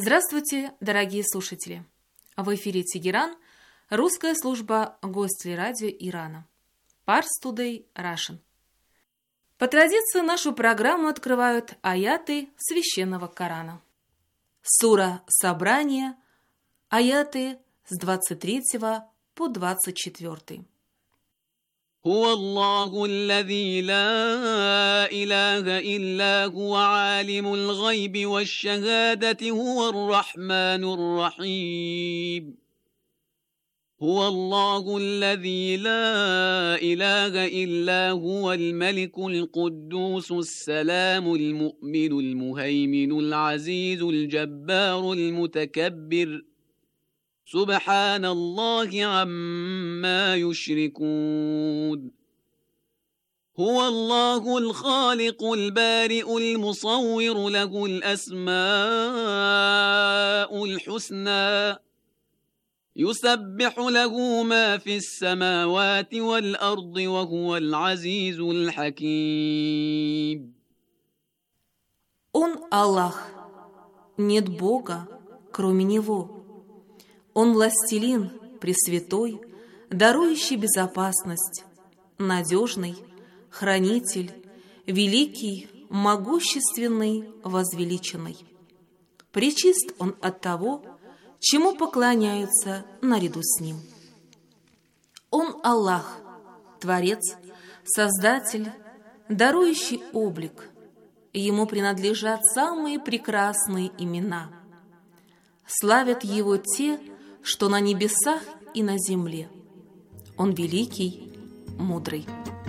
Здравствуйте, дорогие слушатели! В эфире Тегеран, русская служба Гостелерадио Ирана. Pars Today Russian. По традиции нашу программу открывают аяты Священного Корана. Сура Собрание, аяты с 23 по 24. هو الله الذي لا إله إلا هو عالم الغيب والشهادة هو الرحمن الرحيم هو الله الذي لا إله إلا هو الملك القدوس السلام المؤمن المهيمن العزيز الجبار المتكبر سبحان الله عما يشركون هو الله الخالق البارئ المصور له الأسماء الحسنى يسبح له ما في السماوات والأرض وهو العزيز الحكيم. Он Аллах, нет Бога, кроме Него. Он властелин, пресвятой, дарующий безопасность, надежный, хранитель, великий, могущественный, возвеличенный. Пречист он от того, чему поклоняются наряду с ним. Он Аллах, Творец, Создатель, дарующий облик. Ему принадлежат самые прекрасные имена. Славят Его те, что на небесах и на земле. Он великий, мудрый.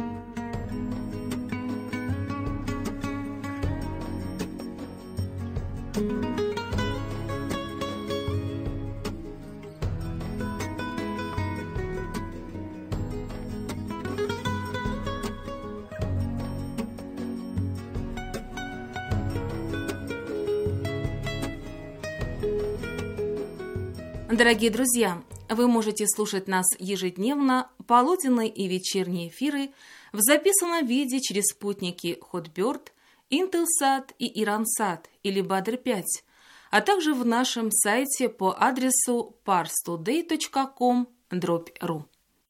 Дорогие друзья, вы можете слушать нас ежедневно, полуденные и вечерние эфиры в записанном виде через спутники Хотберд, Intelsat и Iransat или Badr-5, а также в нашем сайте по адресу parstoday.com/ru.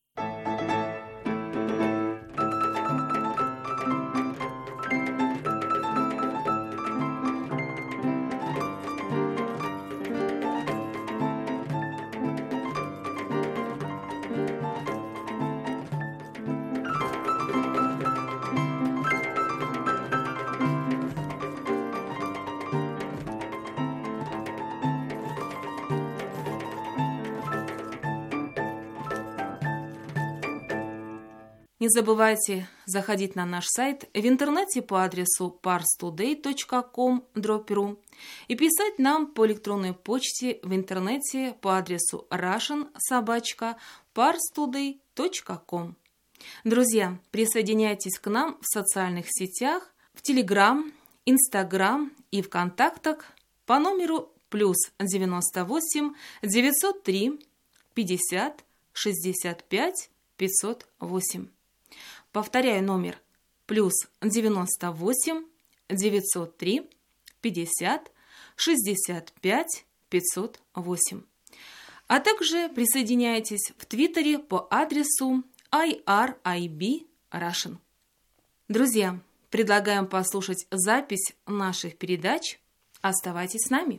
Не забывайте заходить на наш сайт в интернете по адресу parstoday.com/ru и писать нам по электронной почте в интернете по адресу russian@parstoday.com. Друзья, присоединяйтесь к нам в социальных сетях, в Telegram, Instagram и ВКонтактах по номеру +98 903 50 65 508. Повторяю номер +98 903 50 65 508. А также присоединяйтесь в Твиттере по адресу IRIB Russian. Друзья, предлагаем послушать запись наших передач. Оставайтесь с нами.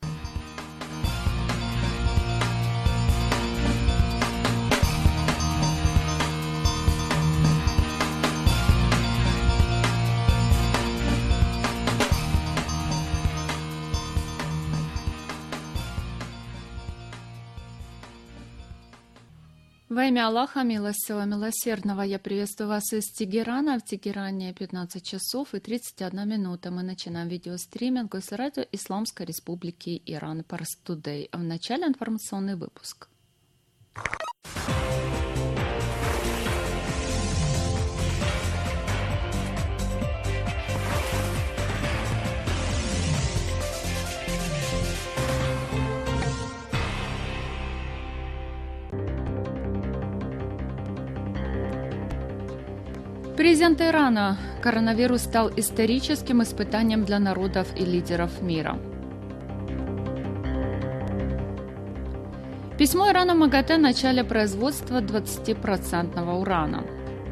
Во имя Аллаха, милостивого, милосердного, я приветствую вас из Тегерана. В Тегеране 15 часов и 31 минута. Мы начинаем видеостриминг Госрадио Исламской Республики Иран Pars Today. В начале информационный выпуск. Президент Ирана. Коронавирус стал историческим испытанием для народов и лидеров мира. Письмо Ирана МАГАТЭ о начале производства 20% урана.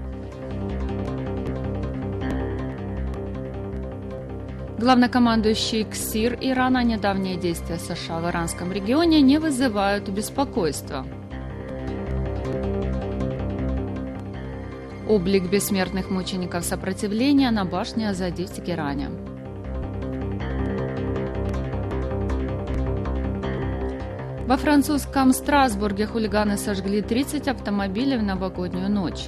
Главнокомандующий КСИР Ирана: недавние действия США в иранском регионе не вызывают беспокойства. Облик бессмертных мучеников сопротивления на башне Азади в Тегеране. Во французском Страсбурге хулиганы сожгли 30 автомобилей в новогоднюю ночь.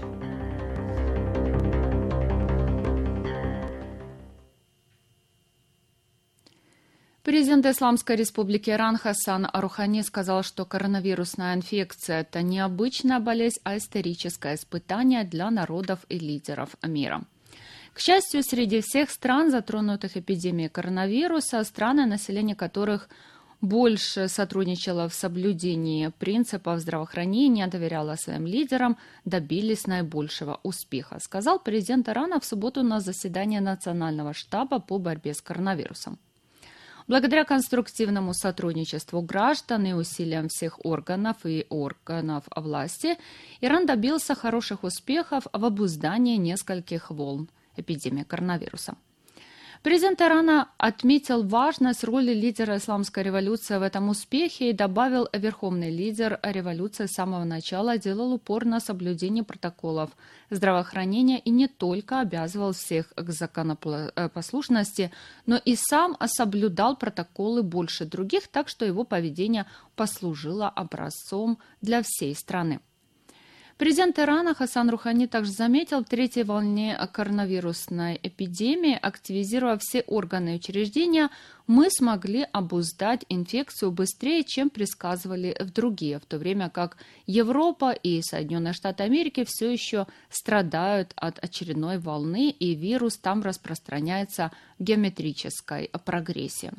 Президент Исламской Республики Иран Хасан Рухани сказал, что коронавирусная инфекция – это не обычная болезнь, а историческое испытание для народов и лидеров мира. К счастью, среди всех стран, затронутых эпидемией коронавируса, страны, население которых больше сотрудничало в соблюдении принципов здравоохранения, доверяло своим лидерам, добились наибольшего успеха, сказал президент Ирана в субботу на заседании Национального штаба по борьбе с коронавирусом. Благодаря конструктивному сотрудничеству граждан и усилиям всех органов власти, Иран добился хороших успехов в обуздании нескольких волн эпидемии коронавируса. Президент Ирана отметил важность роли лидера исламской революции в этом успехе и добавил, верховный лидер революции с самого начала делал упор на соблюдение протоколов здравоохранения и не только обязывал всех к законопослушности, но и сам соблюдал протоколы больше других, так что его поведение послужило образцом для всей страны. Президент Ирана Хасан Рухани также заметил, в третьей волне коронавирусной эпидемии, активизируя все органы и учреждения, мы смогли обуздать инфекцию быстрее, чем предсказывали в другие, в то время как Европа и Соединенные Штаты Америки все еще страдают от очередной волны, и вирус там распространяется в геометрической прогрессии.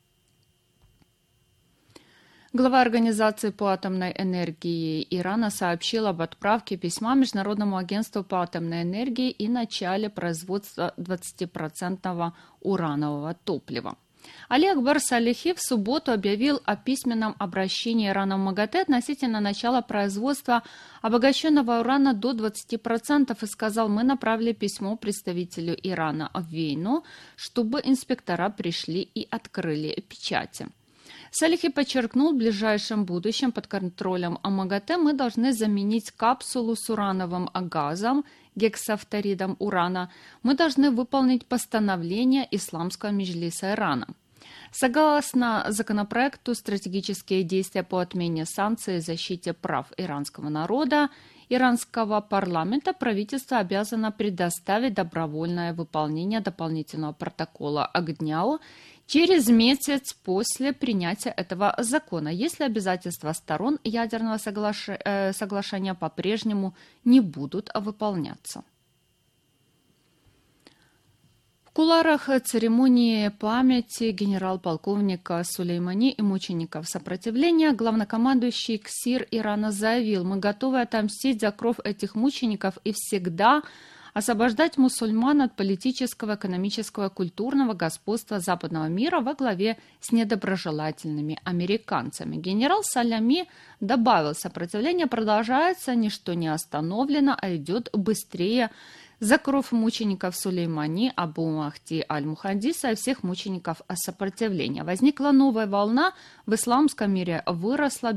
Глава Организации по атомной энергии Ирана сообщил об отправке письма Международному агентству по атомной энергии и начале производства 20% уранового топлива. Али Акбар Салихи в субботу объявил о письменном обращении Ирана в МАГАТЭ относительно начала производства обогащенного урана до 20% и сказал: мы направили письмо представителю Ирана в Вену, чтобы инспектора пришли и открыли печати. Салихи подчеркнул, в ближайшем будущем под контролем МАГАТЭ мы должны заменить капсулу с урановым газом, гексафторидом урана. Мы должны выполнить постановление Исламского меджлиса Ирана. Согласно законопроекту «Стратегические действия по отмене санкций и защите прав иранского народа», иранского парламента, правительство обязано предоставить добровольное выполнение дополнительного протокола к ГНЯУ через месяц после принятия этого закона, если обязательства сторон ядерного соглашения по-прежнему не будут выполняться. В кулуарах церемонии памяти генерал-полковника Сулеймани и мучеников сопротивления главнокомандующий КСИР Ирана заявил: мы готовы отомстить за кровь этих мучеников и всегда освобождать мусульман от политического, экономического, культурного господства западного мира во главе с недоброжелательными американцами. Генерал Салями добавил: сопротивление продолжается, ничто не остановлено, а идет быстрее. За кровь мучеников Сулеймани, Абу Махди аль-Мухандиса и всех мучеников сопротивления. Возникла новая волна в исламском мире, выросло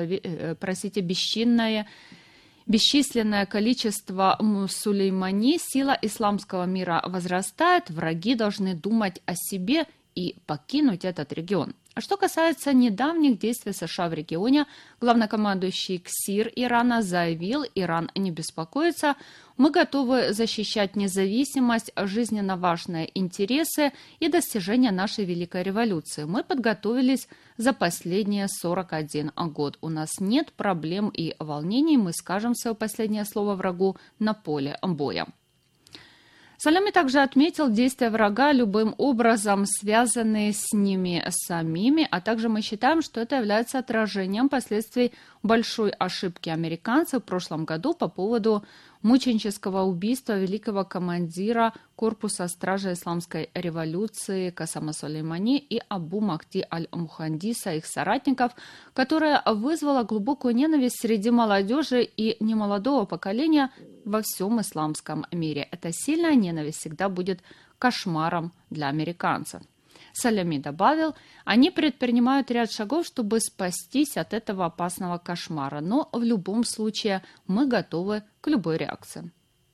бесчисленное количество Сулеймани, сила исламского мира возрастает, враги должны думать о себе и покинуть этот регион. А что касается недавних действий США в регионе, главнокомандующий КСИР Ирана заявил: Иран не беспокоится, мы готовы защищать независимость, жизненно важные интересы и достижения нашей великой революции. Мы подготовились за последние 41 год. У нас нет проблем и волнений, мы скажем свое последнее слово врагу на поле боя. Салями также отметил действия врага любым образом, связанные с ними самими, а также мы считаем, что это является отражением последствий большой ошибки американцев в прошлом году по поводу мученического убийства великого командира корпуса стражи исламской революции Касама Сулеймани и Абу Махди аль-Мухандиса, их соратников, которое вызвало глубокую ненависть среди молодежи и немолодого поколения во всем исламском мире. Эта сильная ненависть всегда будет кошмаром для американцев. Салями добавил, они предпринимают ряд шагов, чтобы спастись от этого опасного кошмара, но в любом случае мы готовы к любой реакции.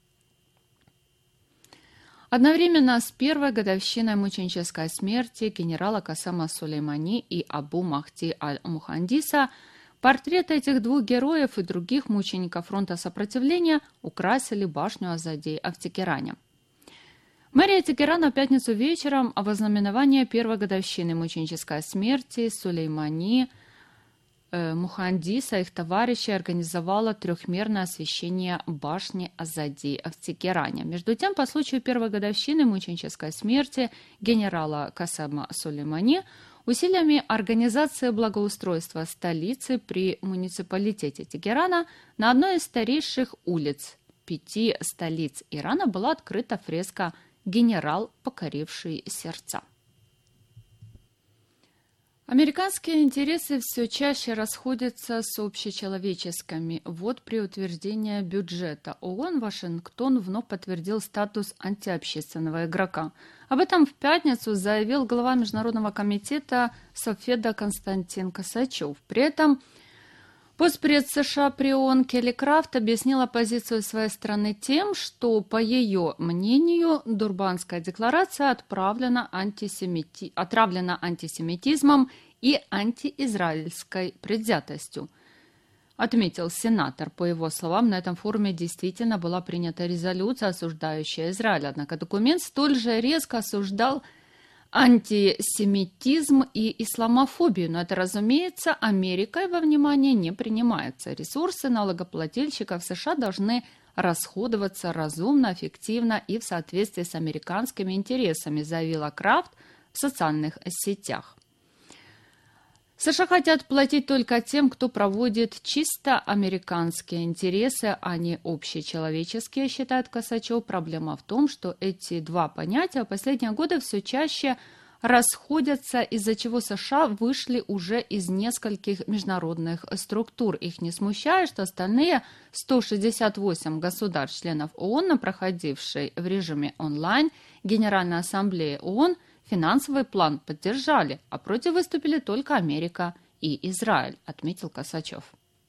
Одновременно с первой годовщиной мученической смерти генерала Касама Сулеймани и Абу Махди аль-Мухандиса портреты этих двух героев и других мучеников фронта сопротивления украсили башню Азадии в Тегеране. Мэрия Тегерана в пятницу вечером во знаменование первой годовщины мученической смерти Сулеймани, Мухандиса и их товарищей организовала трехмерное освещение башни Азади в Тегеране. Между тем, по случаю первой годовщины мученической смерти генерала Касама Сулеймани усилиями организации благоустройства столицы при муниципалитете Тегерана на одной из старейших улиц 5 столиц Ирана была открыта фреска «Генерал, покоривший сердца». Американские интересы все чаще расходятся с общечеловеческими. Вот при утверждении бюджета ООН Вашингтон вновь подтвердил статус антиобщественного игрока. Об этом в пятницу заявил глава Международного комитета Совфеда Константин Косачев. При этом постпред США при ООН Келли Крафт объяснила позицию своей страны тем, что, по ее мнению, Дурбанская декларация отравлена антисемитизмом и антиизраильской предвзятостью. Отметил сенатор. По его словам, на этом форуме действительно была принята резолюция, осуждающая Израиль. Однако документ столь же резко осуждал антисемитизм и исламофобию, но это, разумеется, Америкой во внимание не принимается. Ресурсы налогоплательщиков США должны расходоваться разумно, эффективно и в соответствии с американскими интересами, заявила Крафт в социальных сетях. США хотят платить только тем, кто проводит чисто американские интересы, а не общечеловеческие, считает Косачев. Проблема в том, что эти два понятия в последние годы все чаще расходятся, из-за чего США вышли уже из нескольких международных структур. Их не смущает, что остальные 168 государств-членов ООН, проходившие в режиме онлайн Генеральной Ассамблеи ООН, финансовый план поддержали, а против выступили только Америка и Израиль, отметил Косачев.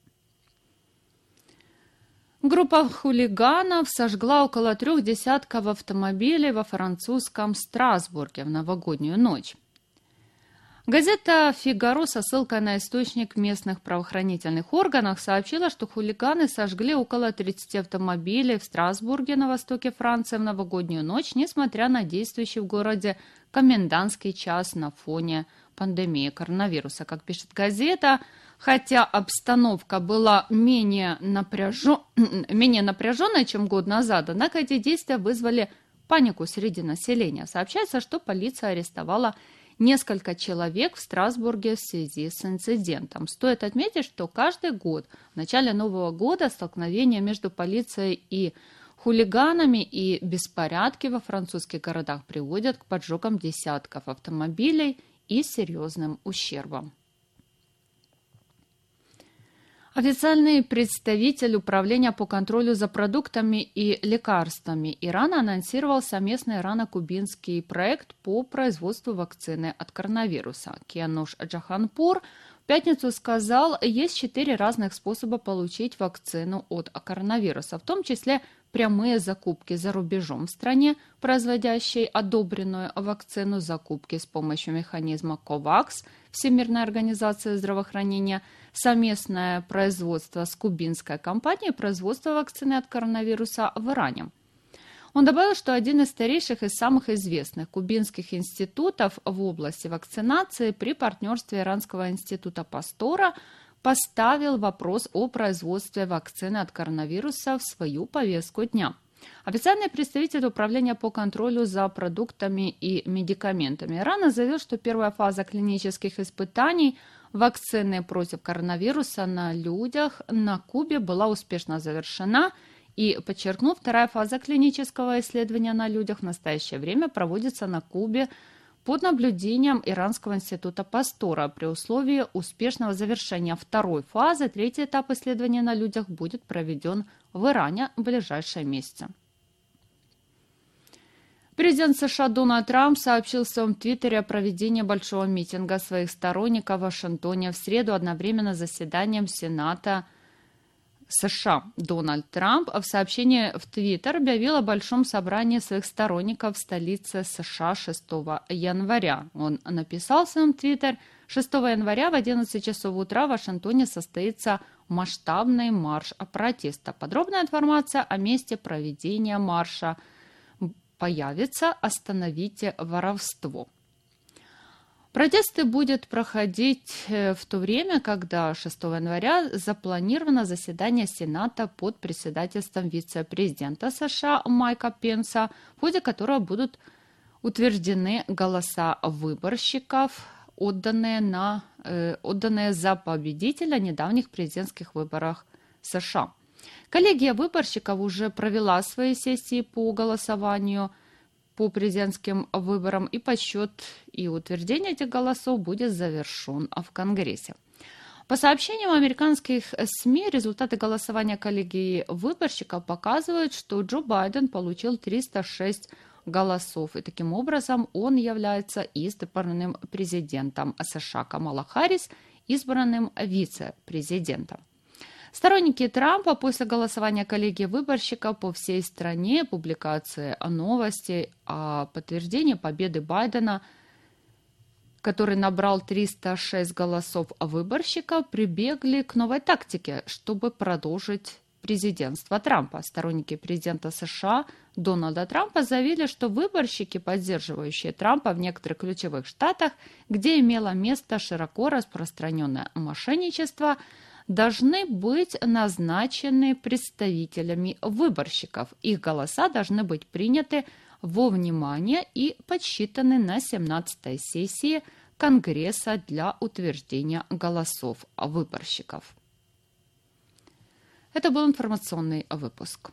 Группа хулиганов сожгла около 3 десятков автомобилей во французском Страсбурге в новогоднюю ночь. Газета «Фигаро» со ссылкой на источник местных правоохранительных органов сообщила, что хулиганы сожгли около 30 автомобилей в Страсбурге на востоке Франции в новогоднюю ночь, несмотря на действующий в городе комендантский час на фоне пандемии коронавируса. Как пишет газета, хотя обстановка была менее напряженной, чем год назад, однако эти действия вызвали панику среди населения. Сообщается, что полиция арестовала несколько человек в Страсбурге в связи с инцидентом. Стоит отметить, что каждый год в начале Нового года столкновения между полицией и хулиганами и беспорядки во французских городах приводят к поджогам десятков автомобилей и серьезным ущербам. Официальный представитель Управления по контролю за продуктами и лекарствами Ирана анонсировал совместный ирано-кубинский проект по производству вакцины от коронавируса. Киануш Джаханпур в пятницу сказал, есть 4 разных способа получить вакцину от коронавируса, в том числе прямые закупки за рубежом в стране, производящей одобренную вакцину, закупки с помощью механизма COVAX Всемирной организации здравоохранения, совместное производство с кубинской компанией, производство вакцины от коронавируса в Иране. Он добавил, что один из старейших и самых известных кубинских институтов в области вакцинации при партнерстве Иранского института Пастора поставил вопрос о производстве вакцины от коронавируса в свою повестку дня. Официальный представитель Управления по контролю за продуктами и медикаментами Ирана заявил, что первая фаза клинических испытаний вакцины против коронавируса на людях на Кубе была успешно завершена, И, подчеркну, вторая фаза клинического исследования на людях в настоящее время проводится на Кубе под наблюдением Иранского института Пастора. При условии успешного завершения второй фазы третий этап исследования на людях будет проведен в Иране в ближайшие месяцы. Президент США Дональд Трамп сообщил в своем твиттере о проведении большого митинга своих сторонников в Вашингтоне в среду одновременно с заседанием Сената США. Дональд Трамп в сообщении в Твиттер объявил о большом собрании своих сторонников в столице США 6 января. Он написал в своем Твиттер: 6 января в 11 часов утра в Вашингтоне состоится масштабный марш протеста. Подробная информация о месте проведения марша появится. Остановите воровство. Протесты будут проходить в то время, когда 6 января запланировано заседание Сената под председательством вице-президента США Майка Пенса, в ходе которого будут утверждены голоса выборщиков, отданные за победителя недавних президентских выборах США. Коллегия выборщиков уже провела свои сессии по голосованию по президентским выборам, и подсчет и утверждение этих голосов будет завершен в Конгрессе. По сообщениям американских СМИ, результаты голосования коллегии выборщиков показывают, что Джо Байден получил 306 голосов, и таким образом он является избранным президентом США, Камала Харрис избранным вице-президентом. Сторонники Трампа после голосования коллегии выборщиков по всей стране, публикации новостей о подтверждении победы Байдена, который набрал 306 голосов выборщиков, прибегли к новой тактике, чтобы продолжить президентство Трампа. Сторонники президента США Дональда Трампа заявили, что выборщики, поддерживающие Трампа в некоторых ключевых штатах, где имело место широко распространенное мошенничество, должны быть назначены представителями выборщиков. Их голоса должны быть приняты во внимание и подсчитаны на 17-й сессии Конгресса для утверждения голосов выборщиков. Это был информационный выпуск.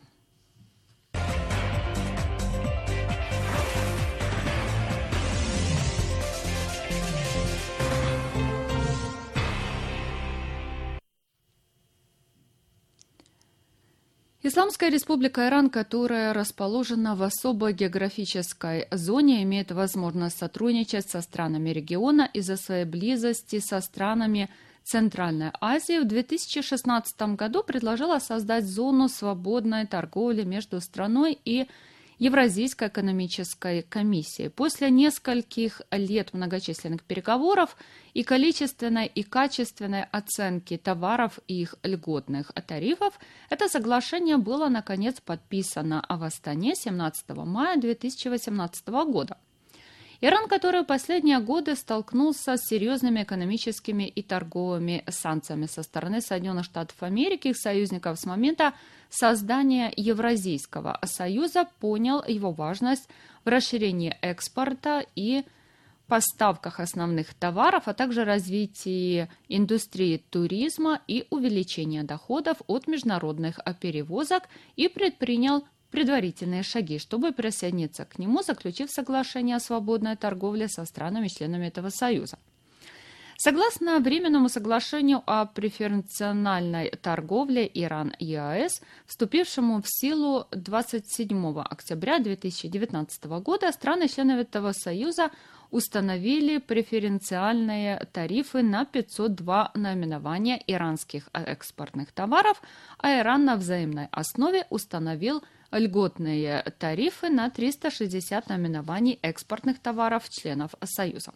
Исламская республика Иран, которая расположена в особой географической зоне, имеет возможность сотрудничать со странами региона из-за своей близости со странами Центральной Азии. В 2016 году предложила создать зону свободной торговли между страной и Евразийской экономической комиссией. После нескольких лет многочисленных переговоров и количественной и качественной оценки товаров и их льготных тарифов, это соглашение было, наконец, подписано в Астане 17 мая 2018 года. Иран, который в последние годы столкнулся с серьезными экономическими и торговыми санкциями со стороны Соединенных Штатов Америки, их союзников с момента создания Евразийского союза, понял его важность в расширении экспорта и поставках основных товаров, а также развитии индустрии туризма и увеличения доходов от международных перевозок, и предпринял предварительные шаги, чтобы присоединиться к нему, заключив соглашение о свободной торговле со странами-членами этого союза. Согласно Временному соглашению о преференциальной торговле Иран-ЕАЭС, вступившему в силу 27 октября 2019 года, страны-члены этого союза установили преференциальные тарифы на 502 наименования иранских экспортных товаров, а Иран на взаимной основе установил льготные тарифы на 360 наименований экспортных товаров членов Союза.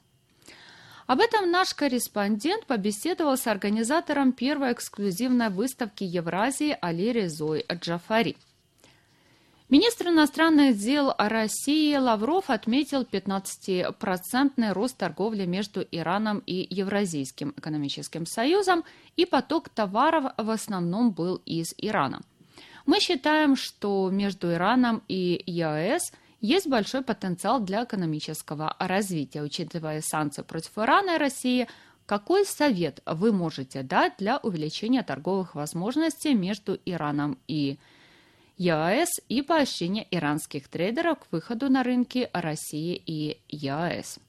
Об этом наш корреспондент побеседовал с организатором первой эксклюзивной выставки Евразии Али Резой Джафари. Министр иностранных дел России Лавров отметил 15% рост торговли между Ираном и Евразийским экономическим союзом, и поток товаров в основном был из Ирана. Мы считаем, что между Ираном и ЕАЭС есть большой потенциал для экономического развития. Учитывая санкции против Ирана и России, какой совет вы можете дать для увеличения торговых возможностей между Ираном и ЕАЭС и поощрение иранских трейдеров к выходу на рынки России и ЕАЭС.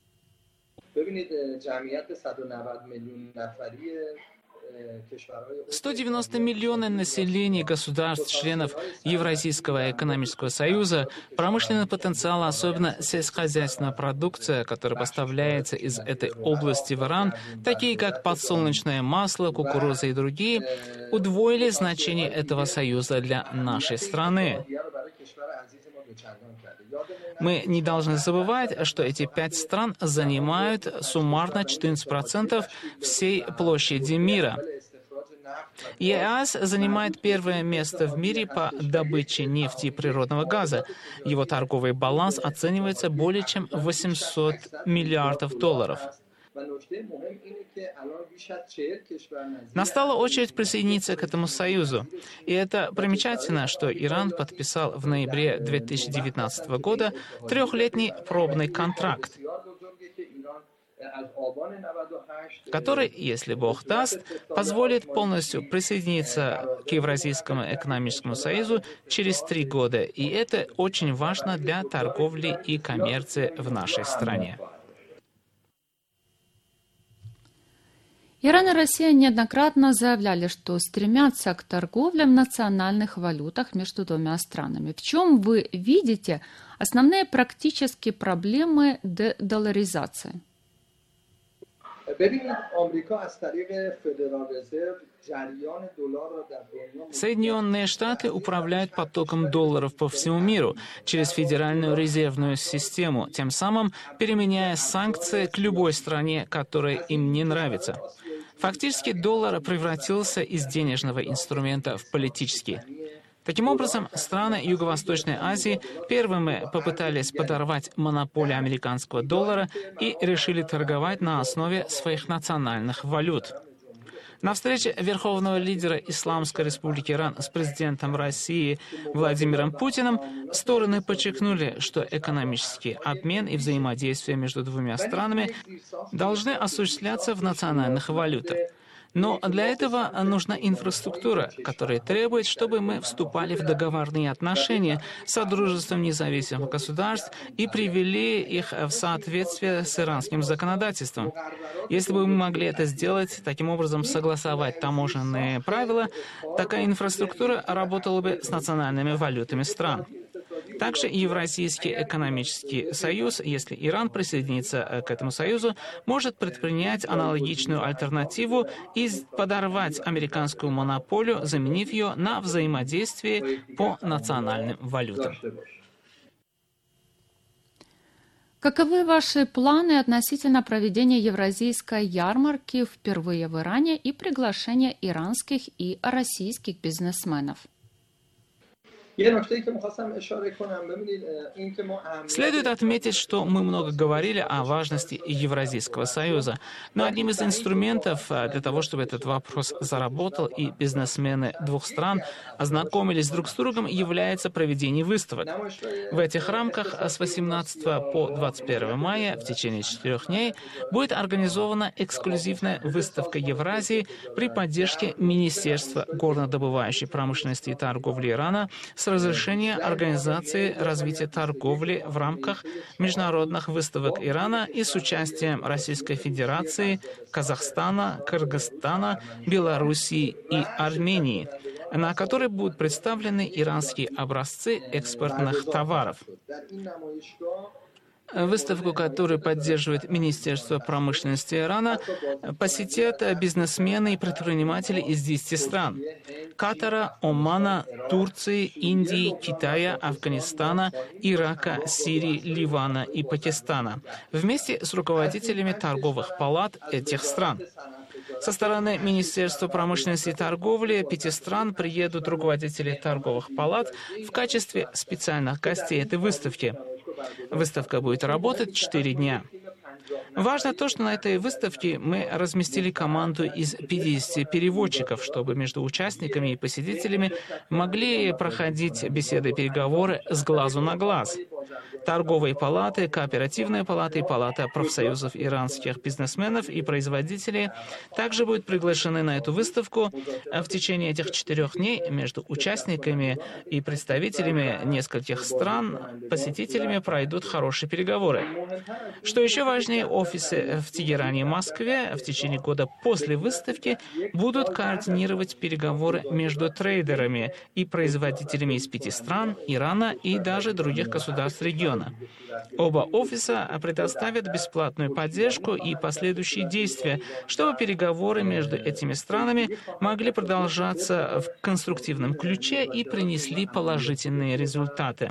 190 миллионов населения государств-членов Евразийского экономического союза, промышленный потенциал, особенно сельскохозяйственная продукция, которая поставляется из этой области в Иран, такие как подсолнечное масло, кукуруза и другие, удвоили значение этого союза для нашей страны. Мы не должны забывать, что эти 5 стран занимают суммарно 14% всей площади мира. ЕАЭС занимает первое место в мире по добыче нефти и природного газа. Его торговый баланс оценивается более чем в $800 миллиардов. Настала очередь присоединиться к этому союзу. И это примечательно, что Иран подписал в ноябре 2019 года 3-летний пробный контракт, который, если Бог даст, позволит полностью присоединиться к Евразийскому экономическому союзу через 3 года. И это очень важно для торговли и коммерции в нашей стране. Иран и Россия неоднократно заявляли, что стремятся к торговле в национальных валютах между двумя странами. В чем вы видите основные практические проблемы дедоларизации? Соединенные Штаты управляют потоком долларов по всему миру через Федеральную резервную систему, тем самым переменяя санкции к любой стране, которая им не нравится. Фактически доллар превратился из денежного инструмента в политический. Таким образом, страны Юго-Восточной Азии первыми попытались подорвать монополию американского доллара и решили торговать на основе своих национальных валют. На встрече верховного лидера Исламской Республики Иран с президентом России Владимиром Путиным стороны подчеркнули, что экономический обмен и взаимодействие между двумя странами должны осуществляться в национальных валютах. Но для этого нужна инфраструктура, которая требует, чтобы мы вступали в договорные отношения с Содружеством независимых государств и привели их в соответствие с иранским законодательством. Если бы мы могли это сделать, таким образом согласовать таможенные правила, такая инфраструктура работала бы с национальными валютами стран. Также Евразийский экономический союз, если Иран присоединится к этому союзу, может предпринять аналогичную альтернативу и подорвать американскую монополию, заменив ее на взаимодействие по национальным валютам. Каковы ваши планы относительно проведения Евразийской ярмарки впервые в Иране и приглашения иранских и российских бизнесменов? Следует отметить, что мы много говорили о важности Евразийского союза, но одним из инструментов для того, чтобы этот вопрос заработал и бизнесмены двух стран ознакомились друг с другом, является проведение выставок. В этих рамках с 18 по 21 мая в течение 4 дней будет организована эксклюзивная выставка Евразии при поддержке Министерства горнодобывающей промышленности и торговли Ирана с разрешения Организации развития торговли в рамках международных выставок Ирана и с участием Российской Федерации, Казахстана, Кыргызстана, Белоруссии и Армении, на которой будут представлены иранские образцы экспортных товаров. Выставку, которую поддерживает Министерство промышленности Ирана, посетят бизнесмены и предприниматели из 10 стран: Катара, Омана, Турции, Индии, Китая, Афганистана, Ирака, Сирии, Ливана и Пакистана, вместе с руководителями торговых палат этих стран. Со стороны Министерства промышленности и торговли 5 стран приедут руководители торговых палат в качестве специальных гостей этой выставки. Выставка будет работать 4 дня. Важно то, что на этой выставке мы разместили команду из 50 переводчиков, чтобы между участниками и посетителями могли проходить беседы и переговоры с глазу на глаз. торговой палаты, кооперативной палаты и палата профсоюзов иранских бизнесменов и производителей также будут приглашены на эту выставку. В течение этих 4 дней между участниками и представителями нескольких стран, посетителями пройдут хорошие переговоры. Что еще важнее, офисы в Тегеране и Москве в течение года после выставки будут координировать переговоры между трейдерами и производителями из 5 стран, Ирана и даже других государств региона. Оба офиса предоставят бесплатную поддержку и последующие действия, чтобы переговоры между этими странами могли продолжаться в конструктивном ключе и принесли положительные результаты.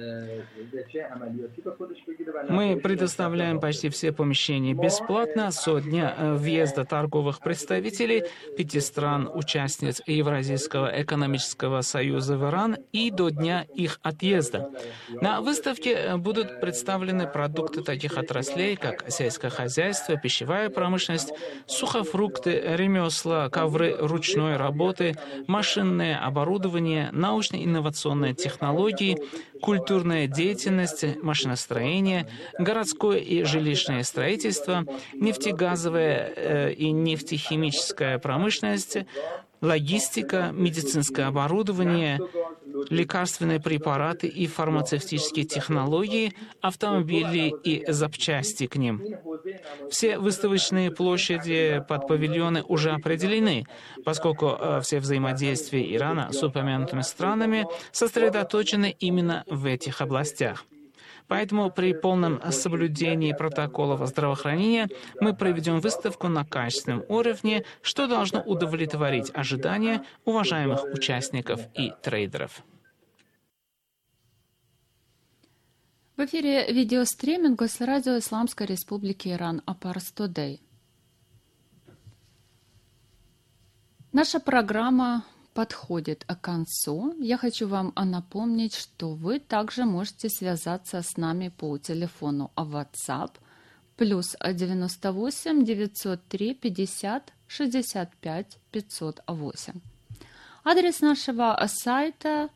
Мы предоставляем почти все помещения бесплатно со дня въезда торговых представителей 5 стран-участниц Евразийского экономического союза в Иран и до дня их отъезда. На выставке будут представлены продукты таких отраслей, как сельское хозяйство, пищевая промышленность, сухофрукты, ремесла, ковры ручной работы, машинное оборудование, научно-инновационные технологии, культурная деятельность, машиностроение, городское и жилищное строительство, нефтегазовая и нефтехимическая промышленность, логистика, медицинское оборудование, лекарственные препараты и фармацевтические технологии, автомобили и запчасти к ним. Все выставочные площади под павильоны уже определены, поскольку все взаимодействия Ирана с упомянутыми странами сосредоточены именно в этих областях. Поэтому при полном соблюдении протоколов здравоохранения мы проведем выставку на качественном уровне, что должно удовлетворить ожидания уважаемых участников и трейдеров. В эфире видеостриминг Госрадио Исламской Республики Иран Парс Тудей. Наша программа подходит к концу. Я хочу вам напомнить, что вы также можете связаться с нами по телефону WhatsApp плюс 98 903 50 65 508. Адрес нашего сайта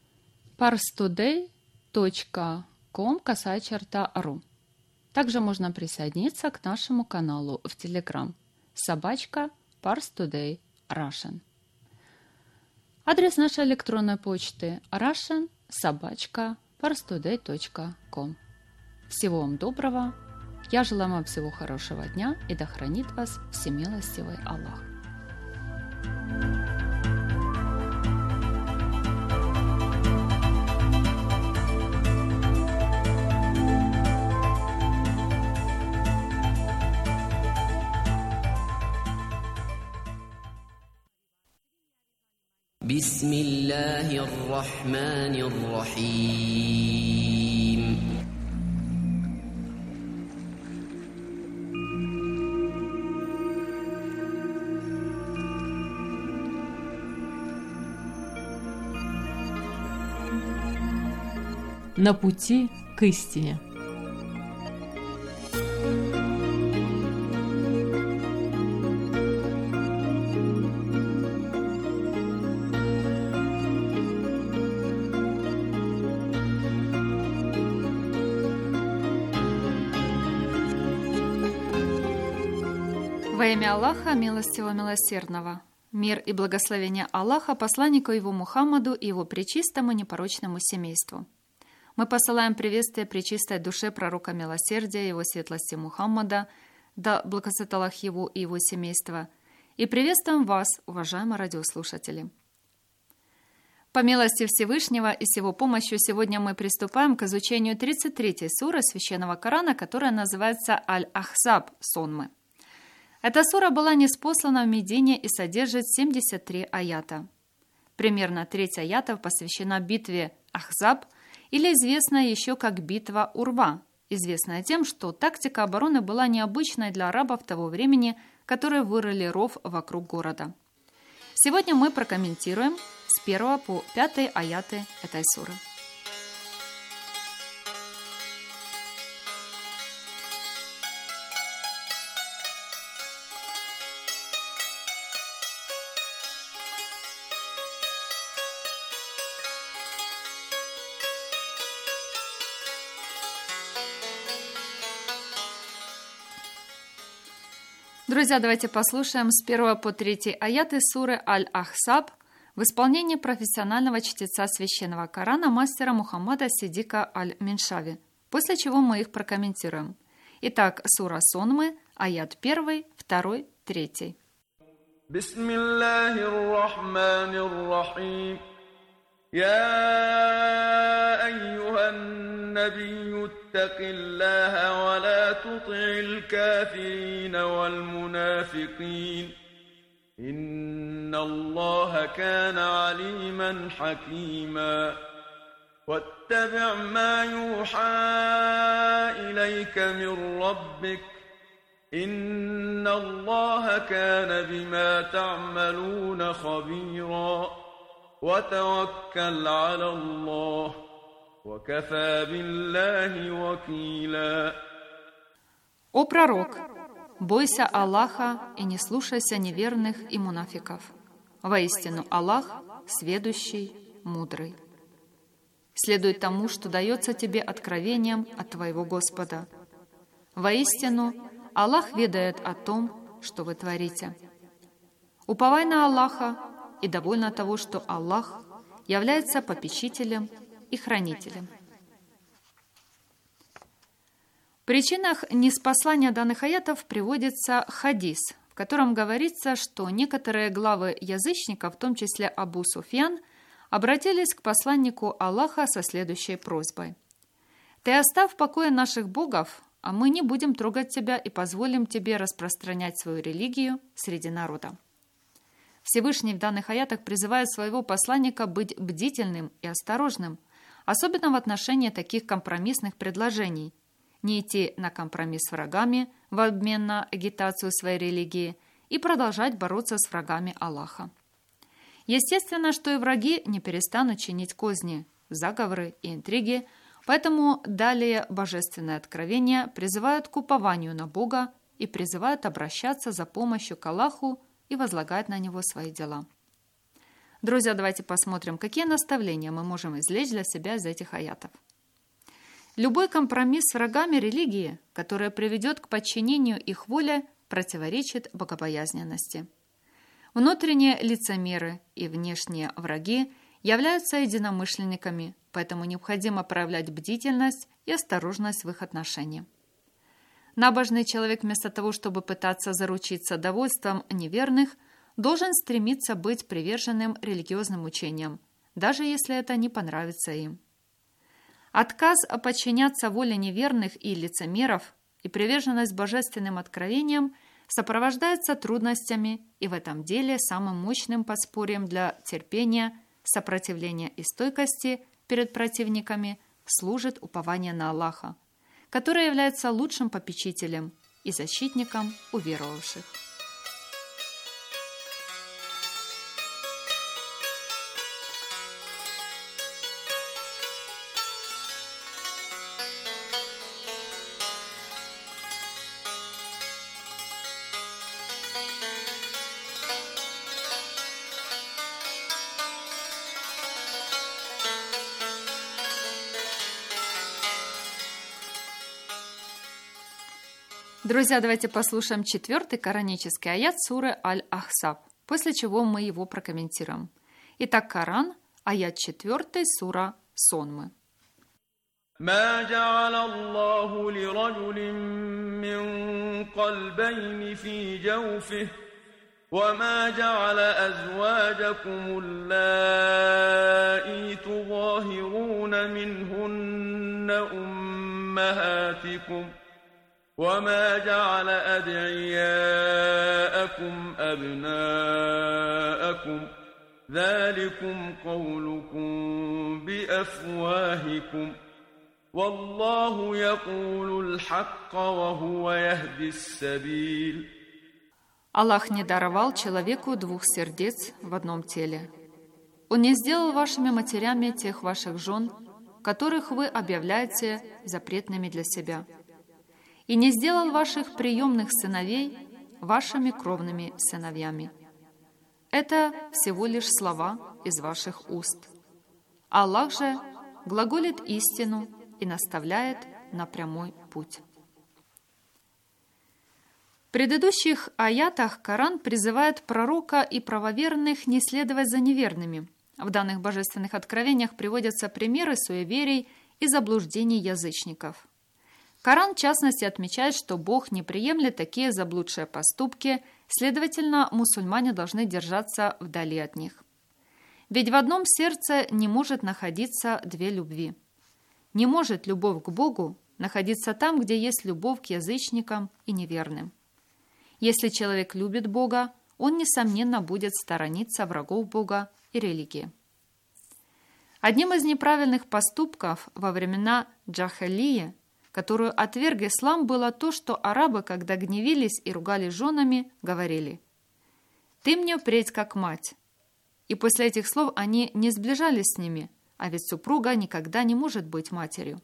parstoday.com/ru. Также можно присоединиться к нашему каналу в Telegram @parstoday Russian. Адрес нашей электронной почты russian@parstoday.com. Всего вам доброго. Я желаю вам всего хорошего дня и да хранит вас всемилостивый Аллах. بسم الله الرحمن الرحيم На пути к истине. Во имя Аллаха, милостивого, милосердного. Мир и благословение Аллаха посланнику его Мухаммаду и его пречистому непорочному семейству. Мы посылаем приветствие пречистой душе пророка милосердия, его светлости Мухаммада, да благословит Аллах его и его семейство. И приветствуем вас, уважаемые радиослушатели. По милости Всевышнего и с его помощью сегодня мы приступаем к изучению 33-й суры Священного Корана, которая называется Аль-Ахзаб Сонмы. Эта сура была ниспослана в Медине и содержит 73 аята. Примерно треть аятов посвящена битве Ахзаб, или известная еще как битва Урва, известная тем, что тактика обороны была необычной для арабов того времени, которые вырыли ров вокруг города. Сегодня мы прокомментируем с 1 по 5 аяты этой суры. Друзья, давайте послушаем с 1 по 3 аяты суры Аль-Ахсаб в исполнении профессионального чтеца священного Корана мастера Мухаммада Сиддика Аль-Миншави, после чего мы их прокомментируем. Итак, сура Сонмы, аят 1, 2, 3. Бисмиллахир-рахманир-рахим. يا أيها النبي اتق الله ولا تطع الكافرين والمنافقين إن الله كان عليما حكيما واتبع ما يوحى إليك من ربك إن الله كان بما تعملون خبيرا وتوكل على الله وكفى بالله وكيلا. О пророк, бойся Аллаха и не слушайся неверных и мунафиков. Воистину Аллах сведущий, мудрый. Следуй тому, что дается тебе откровением от твоего Господа. Воистину Аллах ведает о том, что вы творите. Уповай на Аллаха и довольна того, что Аллах является попечителем и хранителем. В причинах ниспослания данных аятов приводится хадис, в котором говорится, что некоторые главы язычников, в том числе Абу Суфьян, обратились к посланнику Аллаха со следующей просьбой: «Ты оставь в покое наших богов, а мы не будем трогать тебя и позволим тебе распространять свою религию среди народа». Всевышний в данных аятах призывает своего посланника быть бдительным и осторожным, особенно в отношении таких компромиссных предложений, не идти на компромисс с врагами в обмен на агитацию своей религии и продолжать бороться с врагами Аллаха. Естественно, что и враги не перестанут чинить козни, заговоры и интриги, поэтому далее божественное откровение призывают к упованию на Бога и призывают обращаться за помощью к Аллаху и возлагать на Него свои дела. Друзья, давайте посмотрим, какие наставления мы можем извлечь для себя из этих аятов. Любой компромисс с врагами религии, который приведет к подчинению их воле, противоречит богобоязненности. Внутренние лицемеры и внешние враги являются единомышленниками, поэтому необходимо проявлять бдительность и осторожность в их отношении. Набожный человек вместо того, чтобы пытаться заручиться довольством неверных, должен стремиться быть приверженным религиозным учениям, даже если это не понравится им. Отказ подчиняться воле неверных и лицемеров и приверженность божественным откровениям сопровождается трудностями, и в этом деле самым мощным подспорьем для терпения, сопротивления и стойкости перед противниками служит упование на Аллаха, который является лучшим попечителем и защитником уверовавших. Друзья, давайте послушаем 4-й коранический аят суры Аль-Ахсаб, после чего мы его прокомментируем. Итак, Коран, аят 4, сура Сонмы. ما جعل الله لرجل من قلبين في جوفه وما جعل أزواجكم اللائي تظاهرون منهن أمهاتكم وما جعل أدعياءكم أبناءكم ذلكم قولكم بأفواهكم والله يقول الحق وهو يهدي السبيل. Аллах не даровал человеку двух сердец в одном теле. Он не сделал вашими матерями тех ваших жен, которых вы объявляете запретными для себя, и не сделал ваших приемных сыновей вашими кровными сыновьями. Это всего лишь слова из ваших уст. Аллах же глаголит истину и наставляет на прямой путь. В предыдущих аятах Коран призывает пророка и правоверных не следовать за неверными. В данных божественных откровениях приводятся примеры суеверий и заблуждений язычников. Коран, в частности, отмечает, что Бог не приемлет такие заблудшие поступки, следовательно, мусульмане должны держаться вдали от них. Ведь в одном сердце не может находиться две любви. Не может любовь к Богу находиться там, где есть любовь к язычникам и неверным. Если человек любит Бога, он, несомненно, будет сторониться врагов Бога и религии. Одним из неправильных поступков во времена джахилии, которую отверг ислам, было то, что арабы, когда гневились и ругали женами, говорили: «Ты мне впредь как мать». И после этих слов они не сближались с ними, а ведь супруга никогда не может быть матерью.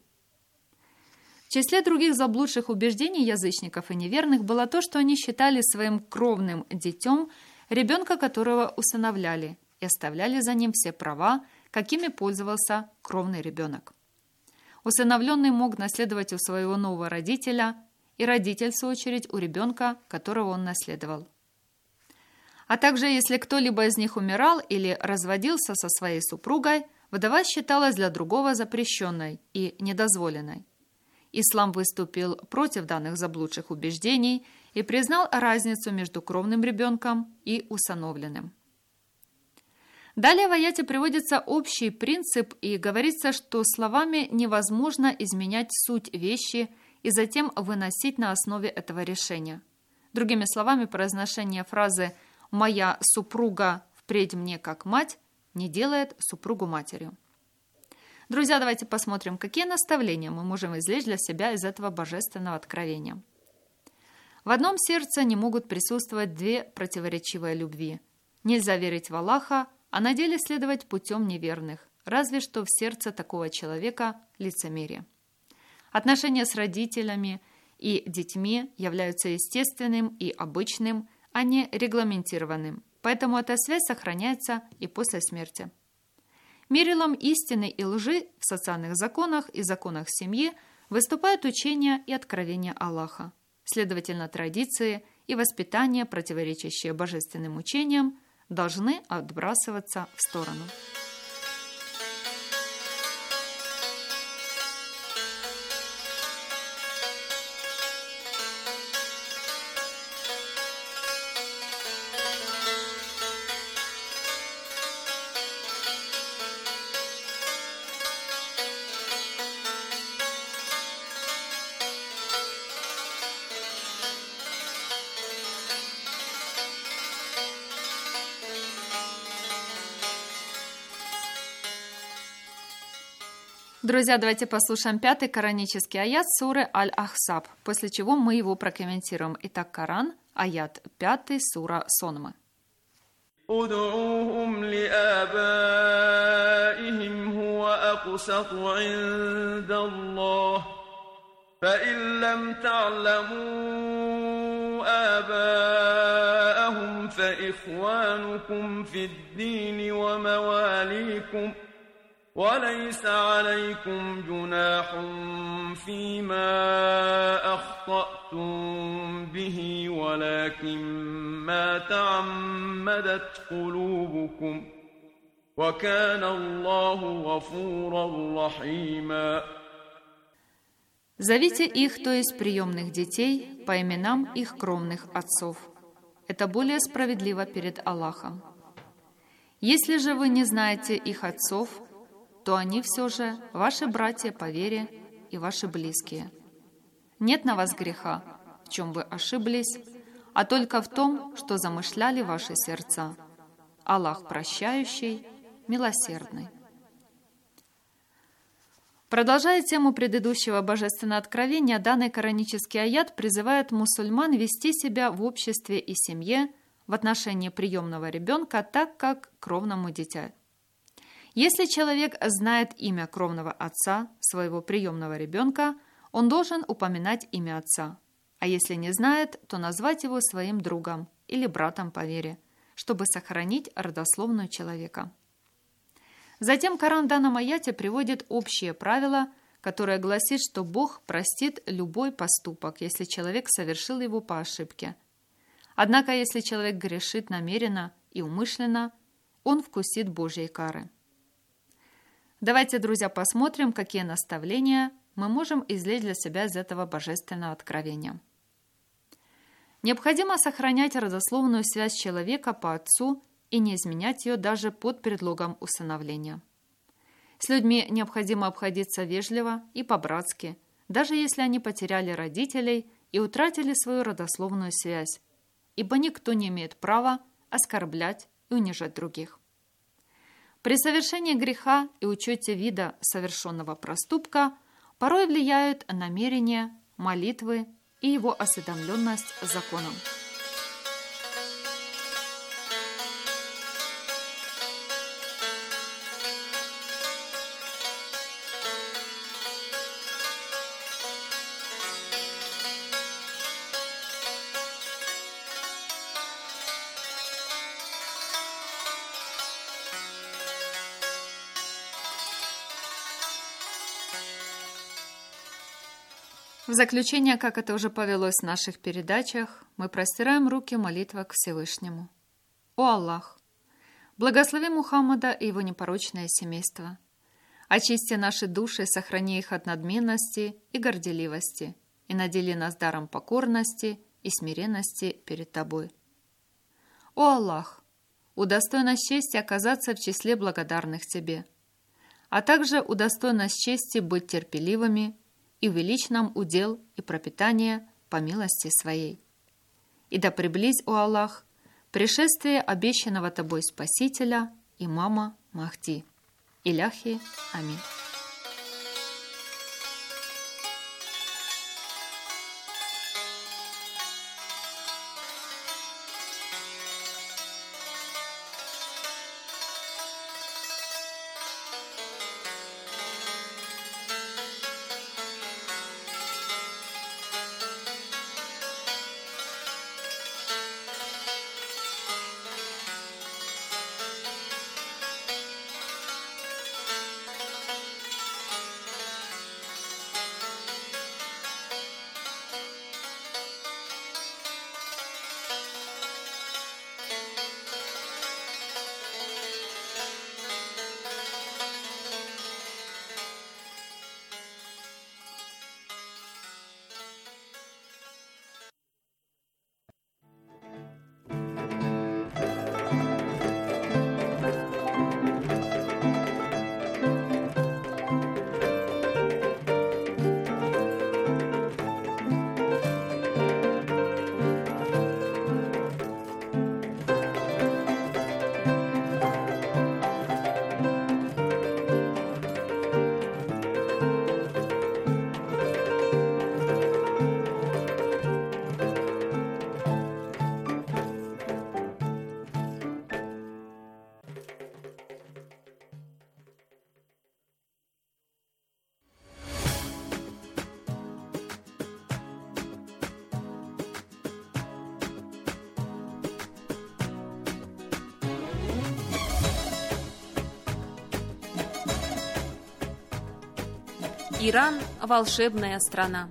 В числе других заблудших убеждений язычников и неверных было то, что они считали своим кровным детем ребенка, которого усыновляли, и оставляли за ним все права, какими пользовался кровный ребенок. Усыновленный мог наследовать у своего нового родителя, и родитель, в свою очередь, у ребенка, которого он наследовал. А также, если кто-либо из них умирал или разводился со своей супругой, вдова считалась для другого запрещенной и недозволенной. Ислам выступил против данных заблудших убеждений и признал разницу между кровным ребенком и усыновленным. Далее в аяте приводится общий принцип и говорится, что словами невозможно изменять суть вещи и затем выносить на основе этого решения. Другими словами, произношение фразы «моя супруга впредь мне как мать» не делает супругу матерью. Друзья, давайте посмотрим, какие наставления мы можем извлечь для себя из этого божественного откровения. В одном сердце не могут присутствовать две противоречивые любви. Нельзя верить в Аллаха, а на деле следовать путем неверных, разве что в сердце такого человека лицемерие. Отношения с родителями и детьми являются естественным и обычным, а не регламентированным, поэтому эта связь сохраняется и после смерти. Мерилом истины и лжи в социальных законах и законах семьи выступают учения и откровения Аллаха. Следовательно, традиции и воспитание, противоречащие божественным учениям, должны отбрасываться в сторону. Друзья, давайте послушаем 5-й коранический аят суры Аль-Ахсаб, после чего мы его прокомментируем. Итак, Коран, аят 5, сура Сонма. ادعوهم لآبائهم هو أقسط عند الله فإن لم تعلموا آباءهم فإخوانكم في الدين ومواليكم وليس عليكم جناح فيما أخطأتم به ولكن ما تعمدت قلوبكم وكان الله غفورا رحيما. Зовите их, то есть приемных детей, по именам их кровных отцов. Это более справедливо перед Аллахом. Если же вы не знаете их отцов, то они все же ваши братья по вере и ваши близкие. Нет на вас греха, в чем вы ошиблись, а только в том, что замышляли ваши сердца. Аллах прощающий, милосердный. Продолжая тему предыдущего божественного откровения, данный коранический аят призывает мусульман вести себя в обществе и семье в отношении приемного ребенка так, как кровному дитя. Если человек знает имя кровного отца своего приемного ребенка, он должен упоминать имя отца. А если не знает, то назвать его своим другом или братом по вере, чтобы сохранить родословную человека. Затем Коран в данном аяте приводит общие правила, которая гласит, что Бог простит любой поступок, если человек совершил его по ошибке. Однако, если человек грешит намеренно и умышленно, он вкусит Божьей кары. Давайте, друзья, посмотрим, какие наставления мы можем извлечь для себя из этого божественного откровения. Необходимо сохранять родословную связь человека по отцу и не изменять ее даже под предлогом усыновления. С людьми необходимо обходиться вежливо и по-братски, даже если они потеряли родителей и утратили свою родословную связь, ибо никто не имеет права оскорблять и унижать других. При совершении греха и учете вида совершенного проступка порой влияют намерения, молитвы и его осведомленность законом. В заключение, как это уже повелось в наших передачах, мы простираем руки в молитвах к Всевышнему. О Аллах! Благослови Мухаммада и его непорочное семейство. Очисти наши души, сохрани их от надменности и горделивости, и надели нас даром покорности и смиренности перед Тобой. О Аллах! Удостой нас чести оказаться в числе благодарных Тебе, а также удостой нас чести быть терпеливыми и увеличь нам удел и пропитание по милости Своей. И да приблизь, о Аллах, пришествие обещанного Тобой Спасителя, имама Махди. Иляхи. Аминь. Иран – волшебная страна.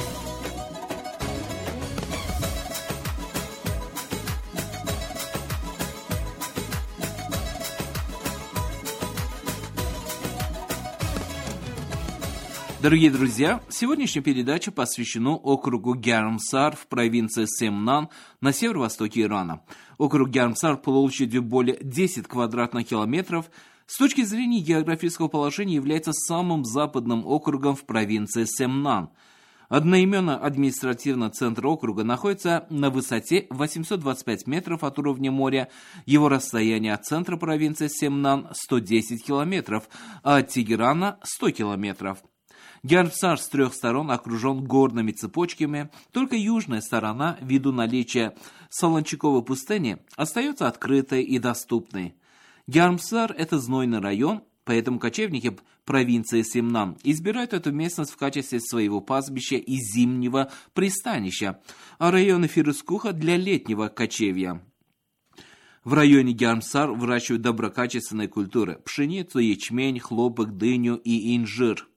Дорогие друзья, сегодняшняя передача посвящена округу Гярмсар в провинции Семнан на северо-востоке Ирана. Округ Гярмсар площадью более 10 квадратных километров с точки зрения географического положения является самым западным округом в провинции Семнан. Одноименный административный центр округа находится на высоте 825 метров от уровня моря. Его расстояние от центра провинции Семнан 110 километров, а от Тегерана 100 километров. Гярмсар с трех сторон окружен горными цепочками, только южная сторона, ввиду наличия солончаковой пустыни, остается открытой и доступной. Гярмсар – это знойный район, поэтому кочевники провинции Семнан избирают эту местность в качестве своего пастбища и зимнего пристанища, а районы Фирускуха для летнего кочевья. В районе Гярмсар выращивают доброкачественные культуры – пшеницу, ячмень, хлопок, дыню и инжир.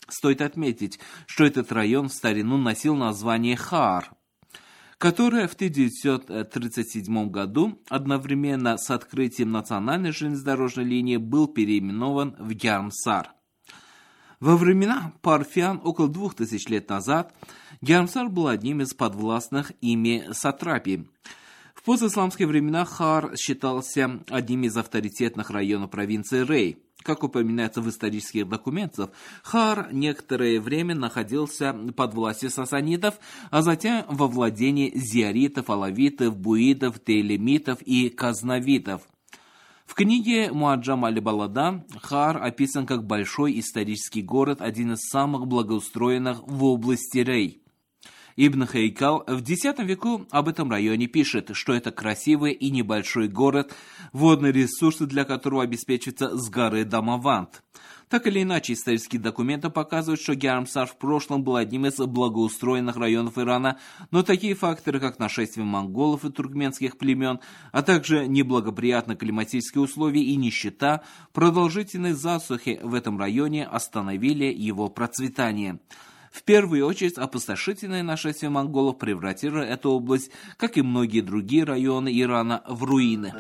Стоит отметить, что этот район в старину носил название Хаар, которое в 1937 году одновременно с открытием национальной железнодорожной линии был переименован в Гярмсар. Во времена парфян около 2000 лет назад Гярмсар был одним из подвластных ими сатрапий. В постисламские времена Хаар считался одним из авторитетных районов провинции Рей. Как упоминается в исторических документах, Хаар некоторое время находился под властью сасанидов, а затем во владении зиаритов, алавитов, буидов, тейлемитов и казнавитов. В книге Муаджам аль-Балада Хаар описан как большой исторический город, один из самых благоустроенных в области Рей. Ибн Хайкал в X веку об этом районе пишет, что это красивый и небольшой город, водные ресурсы для которого обеспечиваются с горы Дамавант. Так или иначе, исторические документы показывают, что Гярмсар в прошлом был одним из благоустроенных районов Ирана, но такие факторы, как нашествие монголов и туркменских племен, а также неблагоприятные климатические условия и нищета, продолжительные засухи в этом районе остановили его процветание. В первую очередь, опустошительное нашествие монголов превратило эту область, как и многие другие районы Ирана, в руины.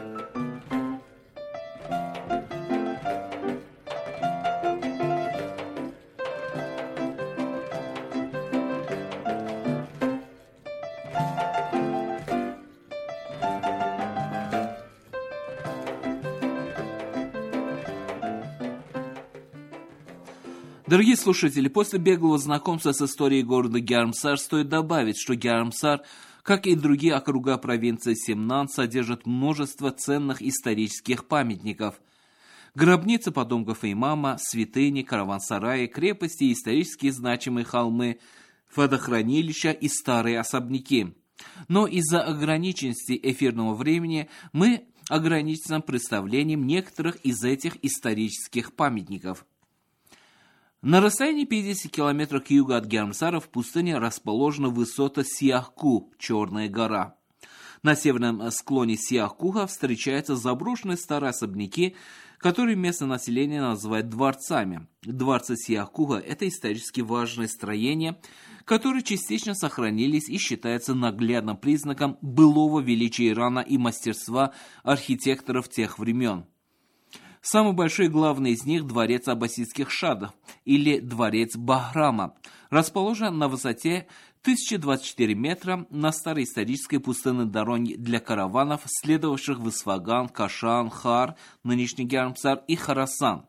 Дорогие слушатели, после беглого знакомства с историей города Гярмсар стоит добавить, что Гярмсар, как и другие округа провинции Семнан, содержит множество ценных исторических памятников. Гробницы потомков имама, святыни, караван-сараи, крепости и исторически значимые холмы, водохранилища и старые особняки. Но из-за ограниченности эфирного времени мы ограничимся представлением некоторых из этих исторических памятников. На расстоянии 50 километров к югу от Гярмсара в пустыне расположена высота Сияхку, Черная гора. На северном склоне Сияхкуха встречаются заброшенные старые особняки, которые местное население называет дворцами. Дворцы Сияхкуха – это исторически важные строения, которые частично сохранились и считаются наглядным признаком былого величия Ирана и мастерства архитекторов тех времен. Самый большой и главный из них – дворец аббасидских шадов, или дворец Бахрама, расположен на высоте 1024 метра на старой исторической пустынной дороге для караванов, следовавших в Исфаган, Кашан, Хар, нынешний Гярмсар и Хорасан.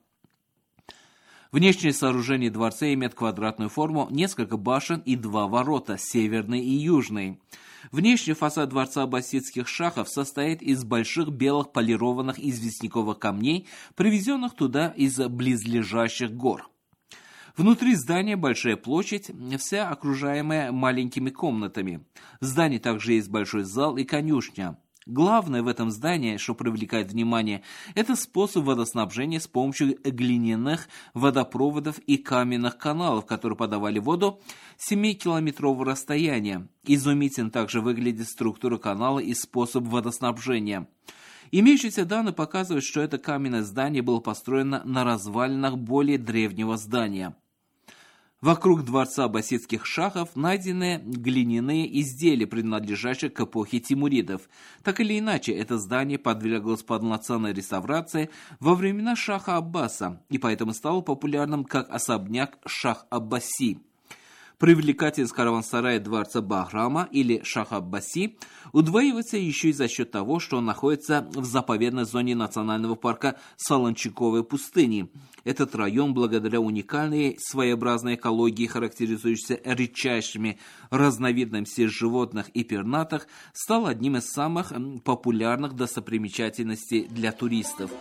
Внешнее сооружение дворца имеет квадратную форму, несколько башен и два ворота, северный и южный. Внешний фасад дворца аббасидских шахов состоит из больших белых полированных известняковых камней, привезенных туда из близлежащих гор. Внутри здания большая площадь, вся окружаемая маленькими комнатами. В здании также есть большой зал и конюшня. Главное в этом здании, что привлекает внимание, это способ водоснабжения с помощью глиняных водопроводов и каменных каналов, которые подавали воду 7-километрового расстояния. Изумительно также выглядит структура канала и способ водоснабжения. Имеющиеся данные показывают, что это каменное здание было построено на развалинах более древнего здания. Вокруг дворца аббасидских шахов найдены глиняные изделия, принадлежащие к эпохе тимуридов. Так или иначе, это здание подверглось полноценной реставрации во времена шаха Аббаса, и поэтому стало популярным как особняк Шах-Аббаси. Привлекательность караван-сарая дворца Бахрама или Шах-Аббаси удваивается еще и за счет того, что он находится в заповедной зоне национального парка Солончаковой пустыни. Этот район, благодаря уникальной своеобразной экологии, характеризующейся редчайшими разновидностями животных и пернатых, стал одним из самых популярных достопримечательностей для туристов.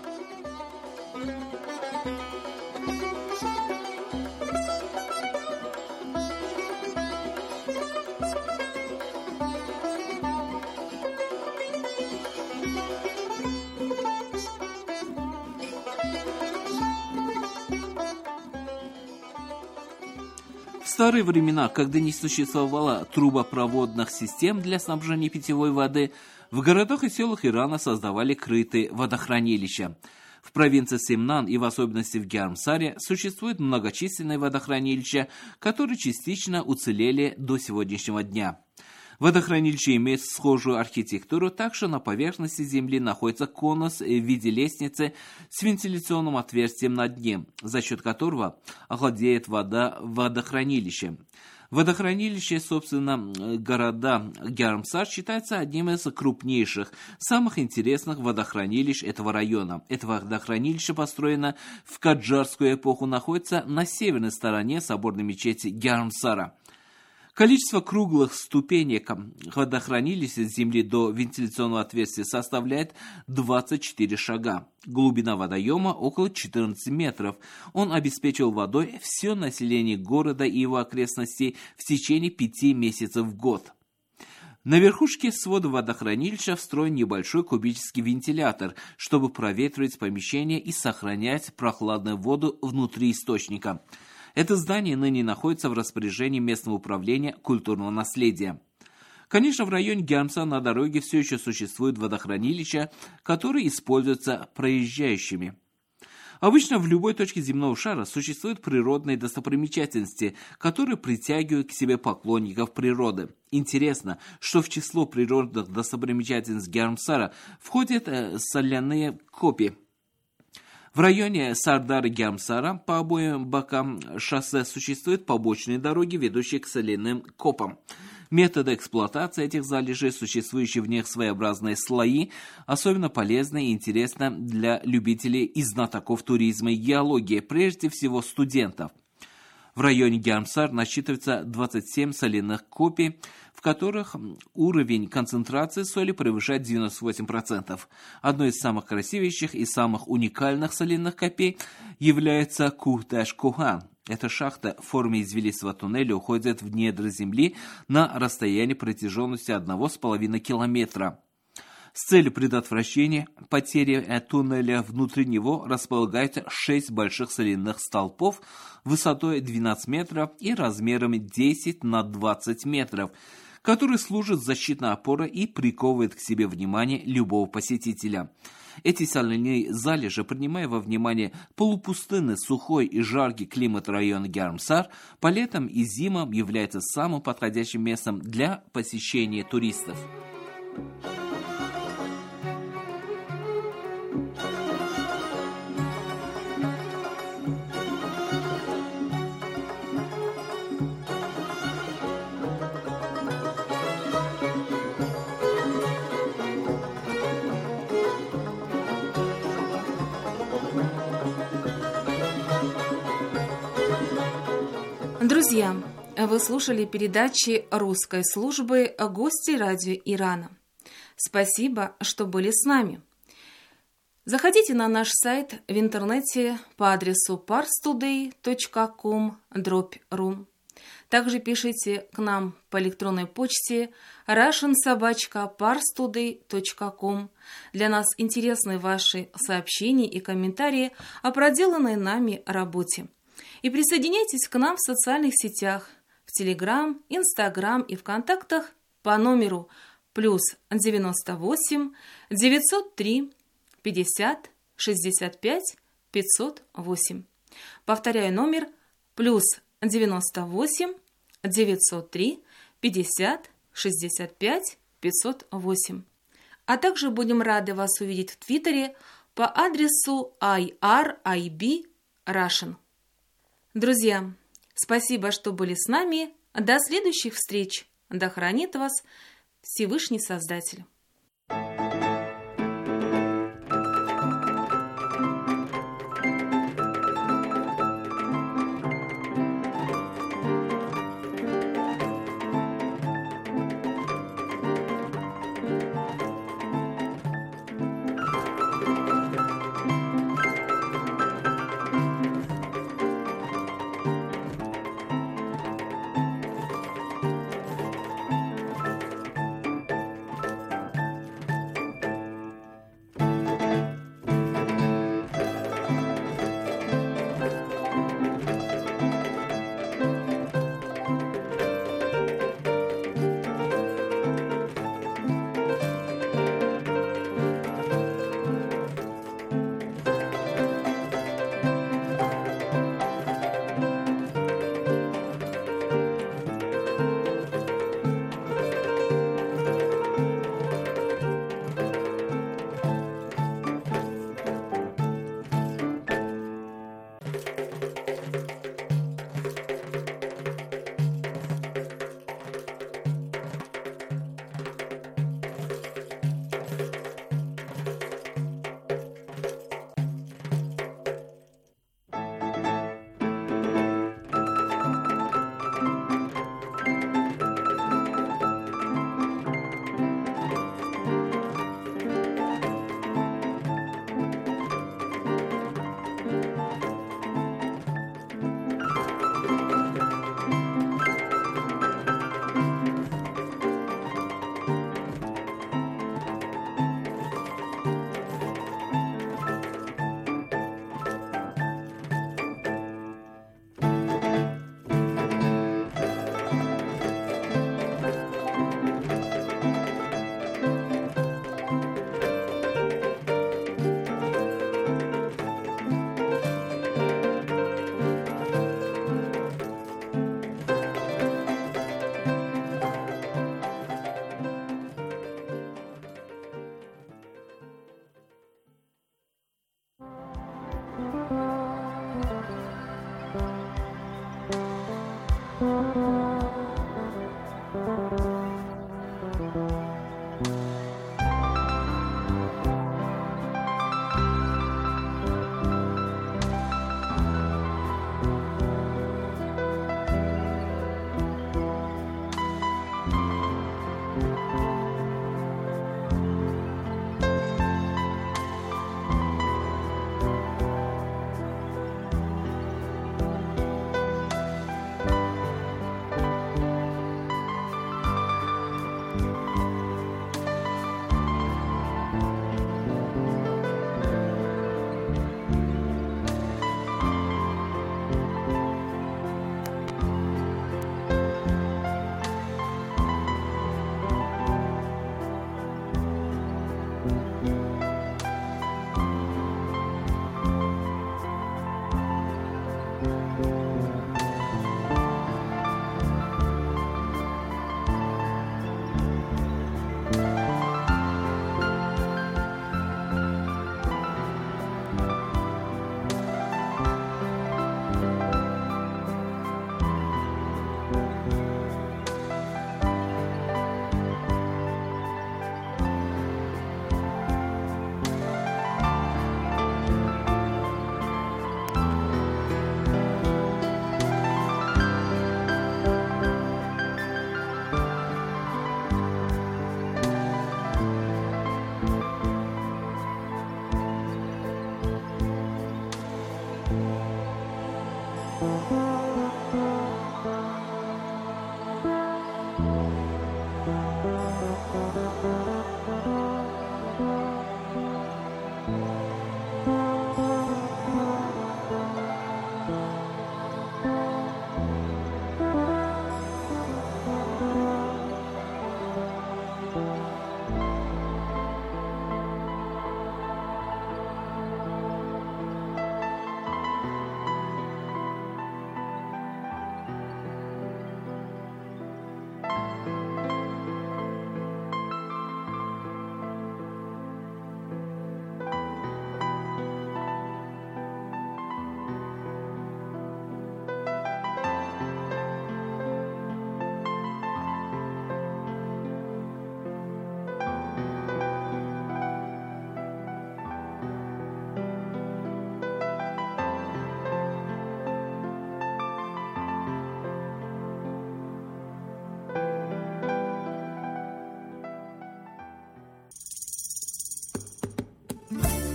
В старые времена, когда не существовало трубопроводных систем для снабжения питьевой воды, в городах и селах Ирана создавали крытые водохранилища. В провинции Семнан и в особенности в Гярмсаре существуют многочисленные водохранилища, которые частично уцелели до сегодняшнего дня. Водохранилище имеет схожую архитектуру, также на поверхности земли находится конус в виде лестницы с вентиляционным отверстием на дне, за счет которого охладеет вода в водохранилище. Водохранилище, собственно, города Гярмсар считается одним из крупнейших, самых интересных водохранилищ этого района. Это водохранилище построено в каджарскую эпоху, находится на северной стороне соборной мечети Гярмсара. Количество круглых ступенек водохранилища с земли до вентиляционного отверстия составляет 24 шага. Глубина водоема около 14 метров. Он обеспечил водой все население города и его окрестностей в течение 5 месяцев в год. На верхушке свода водохранилища встроен небольшой кубический вентилятор, чтобы проветривать помещение и сохранять прохладную воду внутри источника. Это здание ныне находится в распоряжении местного управления культурного наследия. Конечно, в районе Гярмсар на дороге все еще существуют водохранилища, которые используются проезжающими. Обычно в любой точке земного шара существуют природные достопримечательности, которые притягивают к себе поклонников природы. Интересно, что в число природных достопримечательностей Гярмсара входят соляные копи. В районе Сардар-Гярмсара по обоим бокам шоссе существуют побочные дороги, ведущие к соляным копам. Методы эксплуатации этих залежей, существующие в них своеобразные слои, особенно полезны и интересны для любителей и знатоков туризма и геологии, прежде всего студентов. В районе Гярмсар насчитывается 27 соляных копий, в которых уровень концентрации соли превышает 98%. Одной из самых красивейших и самых уникальных соляных копий является Кухдаш-Кухан. Эта шахта в форме извилистого туннеля уходит в недра земли на расстоянии протяженностью 1,5 километра. С целью предотвращения потери туннеля внутри него располагаются 6 больших соляных столпов высотой 12 метров и размерами 10 на 20 метров, которые служат защитной опорой и приковывают к себе внимание любого посетителя. Эти соляные залежи, принимая во внимание полупустынный, сухой и жаркий климат района Гярмсар, по летам и зимам являются самым подходящим местом для посещения туристов. Друзья, вы слушали передачи русской службы «Гости радио Ирана». Спасибо, что были с нами. Заходите на наш сайт в интернете по адресу parstoday.com/ru. Также пишите к нам по электронной почте russian@parstoday.com. Для нас интересны ваши сообщения и комментарии о проделанной нами работе. И присоединяйтесь к нам в социальных сетях, в Телеграм, Инстаграм и ВКонтактах по номеру +98 903 50 65 508. Повторяю номер +98 903 50 65 508. А также будем рады вас увидеть в Твиттере по адресу IRIB Russian. Друзья, спасибо, что были с нами. До следующих встреч. Да хранит вас Всевышний Создатель.